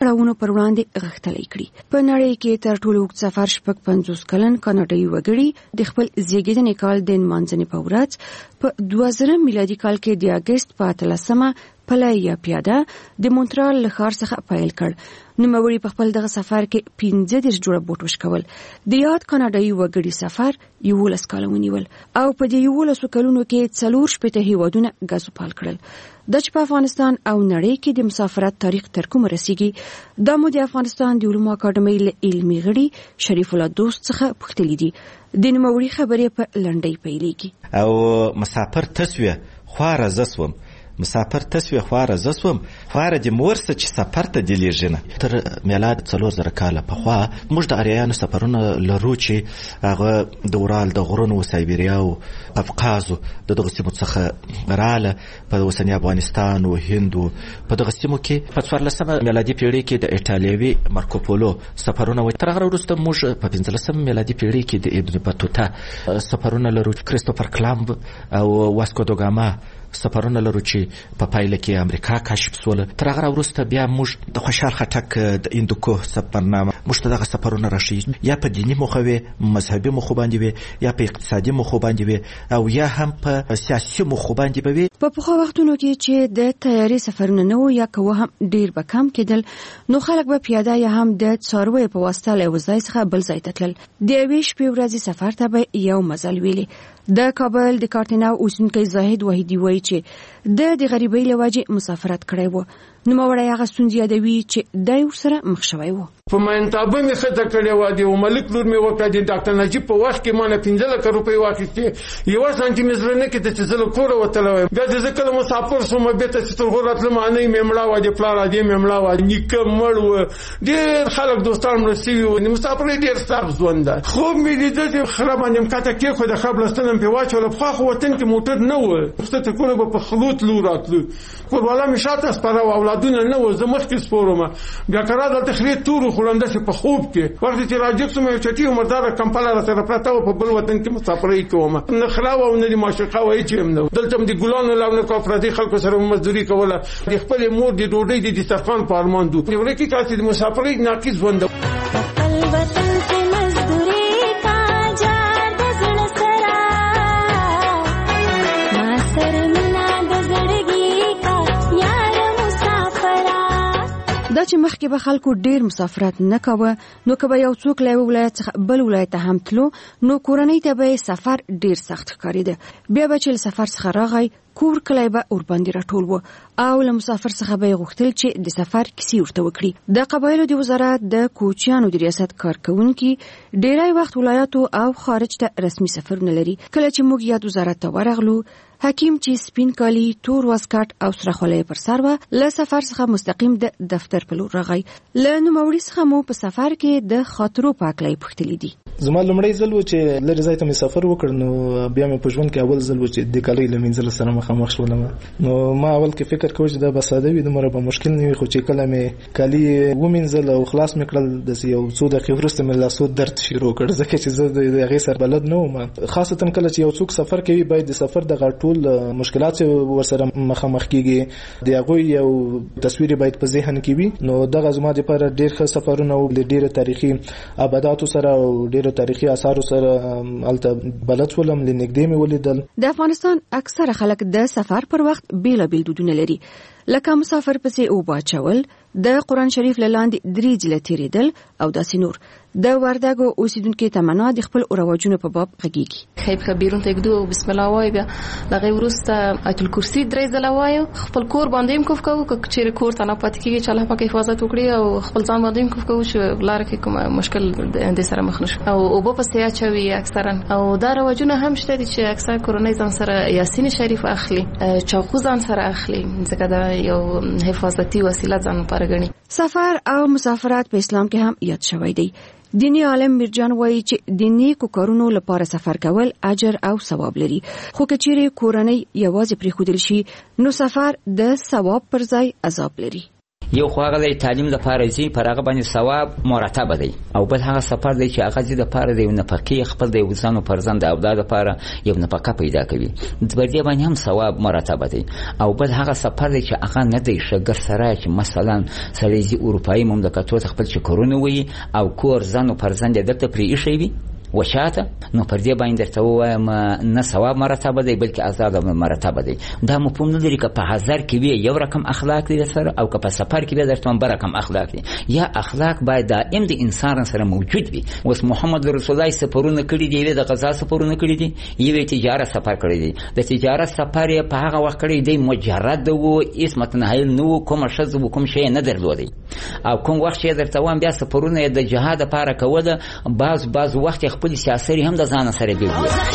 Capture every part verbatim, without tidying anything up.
کړاوونو پر وړاندې غښتلي کړي. په نړۍ کې تر ټولو اوږد سفر شپږ پنځوس کلن کاناډایي وګړي د خپل زیږیدنې کال د نمانځنې په ورځ په دوه زره میلادي کال کې د اګست په اتلسمه پلی یا پیاده د مونټرال له ښار څخه پیل کړ. نوموړي په خپل دغه سفر کې پنځه دېرش جوړه بوټ وشکول. د یاد کاناډایي وګړي سفر یولس کاله ونیول او په دې یولسو کلونو کې څلور شپېته هیوادونه ګزوپال کړل. د چې په افغانستان او نړۍ کې د مسافرت تاریخ تر کومه رسیږي دا مو د افغانستان د علومو اکاډمۍ له علمي غړي شریف الله دوست څخه پوښتلي دي. د نوموړي خبرې په لنډۍ پیلېږي. او مسافر تسویه خواره زسوم مسافر تسویه خواره زسوم خواره د مورسه چې سفر ته دلیږي نه تر میلاد څلور زره کاله پخوا موږ د اریانو سفرونه لرو چې هغه د اورال د غرونو و سایبریا او قفقاز د دغه سیمو څخه رااله په اوسنی افغانستان او هند په دغه سیمو کې په څوارلسمه میلادي پیړۍ کې د ایټالوي مارکوپولو سفرونه و. تر هغه وروسته موږ په پنځلسمه میلادي پیړۍ کې د ابن بطوطه سفرونه لرو، کریستوفر کلمب او واسکو دا ګاما سفرونه لرو چې په پایله کې امریکا کشف شول. تر هغه وروسته بیا موږ د خوشحال خټک د هندوکوه سفرنامه موږ ته دغه سفرونه راشي یا په دیني موخه وي، مذهبي موخه باندې وي، یا په اقتصادي موخه باندې وي او یا هم په سیاسي موخه باندې وي. په پخوا وختونو کې چې د تیاري سفرونه نه وو یا کوه هم ډیر به کم کېدل نو خلک به پیاده یا هم د څارویو په واسطه له یو ځای څخه بل ځای ته تلل. د یوې شپې ورځې سفر ته به یو مزل ویلي. د کابل د کارتناو اوسیدونکی زاهد وحیدي وایي چې د د غریبۍ له وجې مسافرت کړی و. نوموړی هغه ستونزې یادوي چې دی ورسره مخ شوی و. په منتابه مې ښځه کړې وه، د یو ملک لور مې وکړه. د ډاکټر نجیب په وخت کې ما نه پنځه لکه روپۍ واخیستې. یوه سانتي مې زړه نه کېده چې زه له کوره وتلی وایم. بیا چې زه کله مسافر شوم بېرته چې تر غور راتلم انۍ مې مړه وه، د پلار ادې مې مړه وه، نیکه مړ و، ډېر خلک دوستان مړه سوي وو. د مسافرۍ ډېر سخت ژوند ده. خوب مې لیده چې خره باندې م کته کېښوده، ښه بلستنه مې پرې واچوله. پخوا خو وطن کې موټر نه و، ښکته کونه به په خلو تلو راتلو. کوروالا مې شاته سپاره وه، اولادونه نه وه، زه مخکې سپور وم. بیا که را دلته خرې تور وخوړم داسې په خوب کې. وخت چې راجګ سوم یو چټي عمرداره کمپله راسره پرته وه، په بل وطن کې مسافرۍ کوم. نه خره وه او نه د معشوقه وه، هېڅ هم نه و. دلته م د ګلانو لونه کوه، پردي خلکو سره مزدوري کوله. د خپلې مور د ډوډۍ د دسترخوان په ارمان دو. د ورکې کاسې د مسافرۍ ناقص ژوند دا چې مخکې به خلکو ډیر مسافرت نه کاوه نو که به یو څوک له ولایت څخه بل ولایت ته هم تلو نو کورنۍ ته به سفر ډیر سخت ښکارېده. بیا به چې له سفر څخه راغی کور کلی به ورباندې راټول و او له مسافر څخه به یې غوښتل چې د سفر کیسې ورته وکړي. د قبایلو د وزارت د کوچیانو د ریاست کارکوونکي ډیری وخت ولایاتو او خارج ته رسمي سفرونه لري. کله چې موږ یاد وزارت ته ورغلو حکیم چې سپین کالی تور واسکټ او سره خولۍ پر سر وه له سفر څخه مستقیم د دفتر په لور راغی. له نوموړي څخه مو په سفر کې د خاطرو په هکله یې پوښتلي دي. زما لومړی ځل و چې لرې ځای ته مې سفر وکړ نو بیا مې په ژوند کې اول ځل و چې د کالیو له مینځلو سره مخامخ شولم. نو ما اول کې فکر کوم چې دا به ساده وي، دومره به مشکل نه وي. خو چې کله مې کالي ومینځل او خلاص مې کړل داسې یو څو دقیقې وروسته مې لاسو درد شروع کړ ځکه چې زه د هغې سره بلد نه وم. خاصتا کله چې یو څوک سفر کوي باید د سفر دغه ټول مشکلات ورسره مخامخ کېږي د هغوی یو تصویر باید په ذهن کې وي. نو دغه زما دپاره ډېر ښه سفرونه و، د ډېرو تاریخي ابداتو سره او ډېرو تاریخي اثارو سره هلته بلد شولم، له نږدې مې ولیدل. د افغانستان اکثره خلک د سفر پر وخت بیلابیل دودونه لري، لکه مسافر پسې اوبه اچول، د قرآن شریف له لاندې درې ځله تېرېدل او داسې نور. د وردګو اوسیدونکي تمنا د خپل رواجونو په باب غږیږي. خیب خبیرون ته ګدو بسم الله وای بیا دغه ورسته آیت الکرسی درې ځله وایو. خپل کور باندې هم کوف کوو که چیرې کور ته نه پاتې کېږي چې الله پاک حفاظت وکړي او خپل ځان باندې هم کوف کوو چې لاره کې کوم مشکل د سره مخ نشو او اوبه پسې اچوي اکثرا. او دا رواجونه هم شته چې اکثر کورنۍ ځان سره یاسین شریف اخلي، چاقو ځان سره اخلي ځکه دا یو حفاظتي وسیله ځان لپاره ګڼي. سفر او مسافرت په اسلام کې هم یاد شوی دی. دینی عالم میرجان وایي چې د نیکو کارونو لپاره سفر کول اجر او ثواب لري، خو که چیرې کورنۍ یوازې پرېښودل شي نو سفر د ثواب پر ځای عذاب لري. یو خو هغه د تعلیم لپاره ځي پر هغه باندې ثواب مرتب دی او بل هغه سفر دی چې هغه ځي د لپاره د نفقې خپل د ځان او فرزند او اولاد لپاره یو نفقه پیدا کوي پر دې باندې هم ثواب مرتب دی او بل هغه سفر دی چې هغه نه دی شګر سره چې مثلا سړي اروپایي مملکتونو خپل چکرونه وي او کور ځان او فرزند دلته پرې ایښی وي وشاته نو پر دې باندې درته وایم نه ثواب مرتبه دی بلکې عذاب مرتبه دی دا مفهوم نه لري که په هزار کې وي یو رقم اخلاق دی سره او که په سفر کې وي درته بل رقم اخلاق دی یا اخلاق باید دائم د انسان سره موجود وي اوس محمد رسول الله سفرونه کړي دي د غزا سفرونه کړي دي یو تجارت سفر کړی دی د تجارت سفر په هغه وخت کړی دی مجرد وو اسمت نه نو کوم شذ کوم شی نه درلودي او کوم وخت چې درته وایم بیا سفرونه د جهاد لپاره کوله باز باز وخت خپل سیاسي هم د ځان سره دی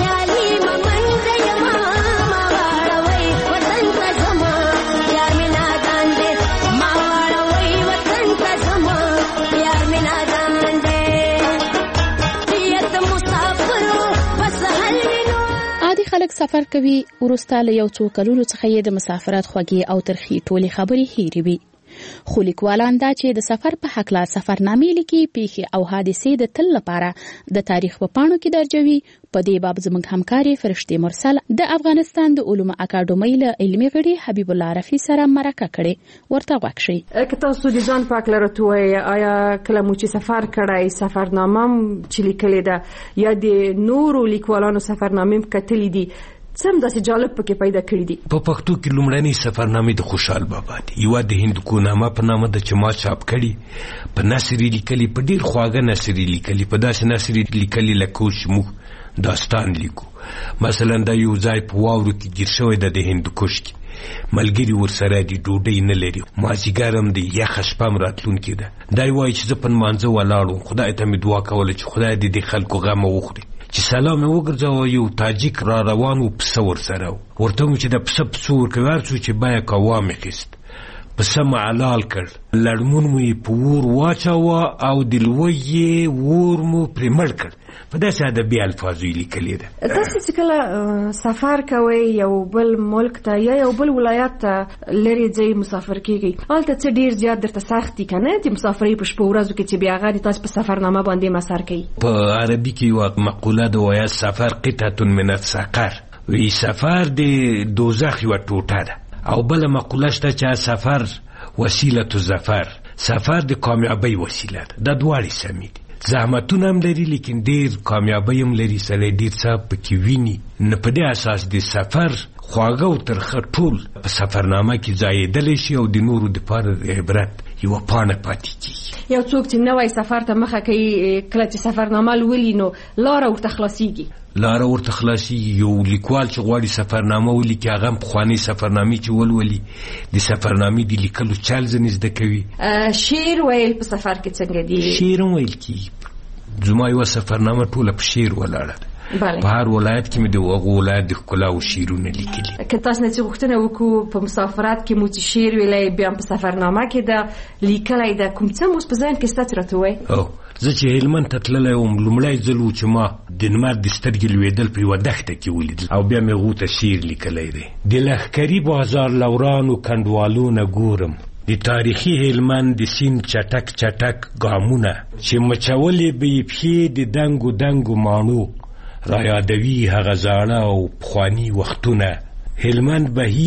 عادي خلک سفر کوي ورسته له یو څو کلونو څخه یې د مسافرت خوږې او ترخی ټولي خبرې هېرې وي خو لیکوالان دا چې د سفر په حق لا سفرنامې لیکي پیښې او حادثې د تل لپاره د تاریخ په پاڼو کې درجوي په دې باب زموږ همکاري فرشتي مرسل د افغانستان د علومو اکاډمۍ له علمي غړي حبیب الله رفیع سره مرکه کړې ورته غوښ شي که تاسو د ځان په اړه راټوي آیا کله مو چې سفر کړای سفرنامه چې لیکلې ده یا د نورو لیکوالانو سفرنامې کتلې دي سم داسې جالب پکې پیدا کړی دي په پښتو کې لومړنۍ سفرنامې د خوشحال بابا دي یو د هندکو نامه په نامه د چما چاپ کړي په نثري لیکلي په ډیر خواږه نثري لیکلي په داسې نثري لیکلي لکه چې موږ داستان لیکو مثلا دا یو ځای په واورو کې ګیر شوی د هندوکش کې ملګری ورسره دی ډوډۍ نه لري مازیګر هم دی یخ شپه م راتلونکې ده دا وایي چې زه په نمانځه ولاړم خدای ته مې دعا کوله چې خدای دې د خلکو غم وخوري چې سلام وګرځاوه یو تاجیک را روان و پسه ورسره ورته مو چې د پسه پسه ورکوي هر څو چې بیه کوه واخیست پسه مو حلال کړ لړمون مو یې په اور واچاوه او د لوی یې اور مو پرې مړ کړ په داسې ادبي الفاظو یې لیکلې ده تاسو چې کله سفر کوئ یو بل ملک ته یا یو بل ولایت ته لرې ځئ مسافر کیږئ هلته څه ډېر زیات درته سخت دي که نه د مسافرۍ په شپو ورځو کې چې بیا هغه د تاسو په سفرنامه باندې مسار کوي په عربي کې یوه مقوله ده وایي سفر قطعة من السقر وی سفر د دوزخ یوه ټوټه ده او بله مقوله شته چې سفر وسیله الظفر سفر د کامیابۍ وسیله ده دا دواړې سمې دي زحمتونه هم لري لیکن ډیر کامیابی هم لري سره ډیر څه پکې ویني نه په دې اساس د سفر خواږه او ترخه ټول په سفرنامه کې ځایېدلی شي او د نورو دپاره د عبرت یوه پاڼه پاتې کېږي یو څوک چې نوی سفر ته مخه کوي کله چې سفرنامه لولي نو لاره ورته خلاصېږي لاره ورته خلاصېږي یو لیکوال چې غواړي سفرنامه ولیکي هغه هم پخوانۍ سفرنامې چې ولولي د سفرنامې د لیکلو چل ځینې زده کوي شعر ویل په سفر کې څنګه دي شعر هم ویل کېږي زما یوه سفرنامه ټوله په شعر ولاړه ده په هر ولایت کې مې د هغو ولایت د ښکلا او شعرونه لیکلي که تاسو نه چې غوښتنه وکړو په مسافرت کې مو چې شعر ویلی بیا په سفرنامه کې ده لیکلی ده کوم څه مو اوس په ذهن کې ستا چې راته ووایي زه چې هلمند ته تللی وم لومړی ځل و چې ما د لمر د سترګې لوېدل په یوه دښته کې ولیدل او بیا مې هغو ته شعر لیکلی دی د لښکري بازار لورانو کنډوالونه ګورم د تاریخي هلمند د سیند چټک چټک ګامونه چې مچولې به یې پښې د دنګو دنګو ماڼو را یادوي هغه زاړه او پخواني وختونه هلمند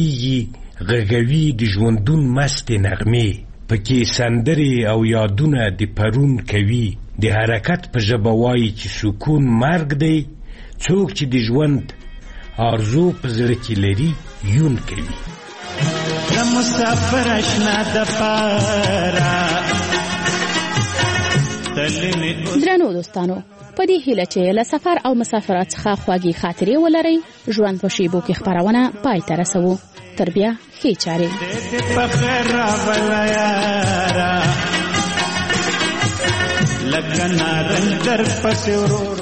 بهیږي غږوي د ژوندون مستې نغمې پکې سندرې او یادونه د پرون کوي د حرکت په ژبه وایي چې سکون مرګ دی څوک چې د ژوند آرزو په زړه کې لري یون کوي د مسافر اشنا د پاره درنو دوستانو په دې هیله چې له سفر او مسافرت څخه خواږې خاطرې ولرئ ژوند په شیبو کې خپرونه پای ته رسوو تر بیا ښې چارې لکه نارنج در پسې ورو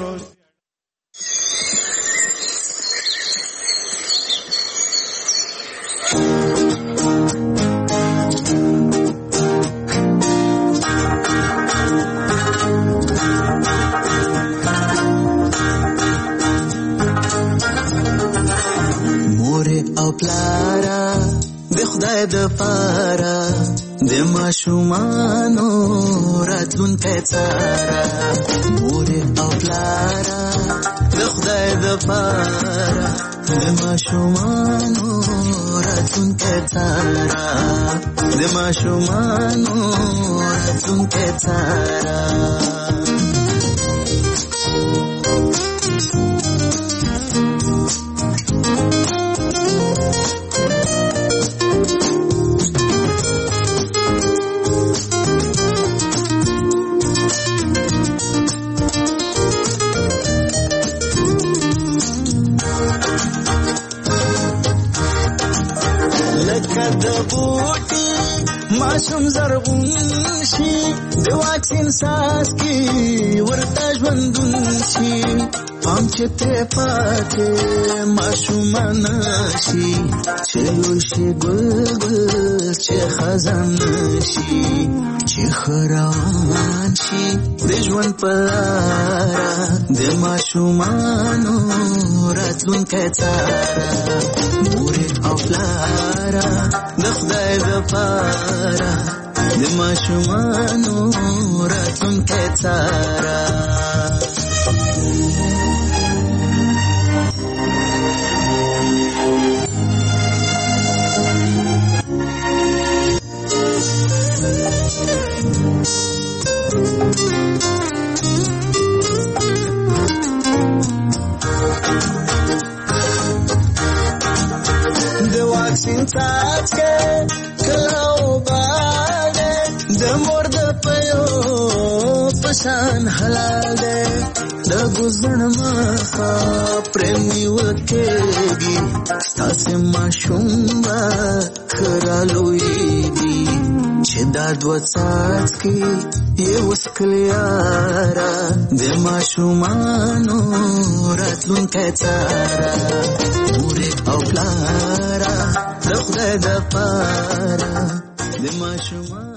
او پلارا د خدای د پاره د د ماشومانو راتلونکی څاره مور او پلاره د خدای د پاره د ماشومانو راتلونکی څاره د ماشومانو راتلونکی څاره د بوټي ماشوم زرغون شي د واکسین ساس کې ورته ژوندون شي پام چې ترې پاتې ماشومان شي چې لوی شي ګل ګل چې خزان شي چې ښه روان شي د ژوند په لاره د ماشومانو راتلونکی څاره مور او پلاره د خدای د پاره د ماشومانو راتلونکی څاره د واکسین څاڅکي کله وباله د مور د پیو پسان حلال ده د ګوزن مخه پرېمي وکېږي ستاسې ماشوم به خرالويږي چې دا دوه څاڅکي یې وسکلي یاره د ماشومانو راتلونکی څاره مور او پلاره د خدای د پاره د ماشومان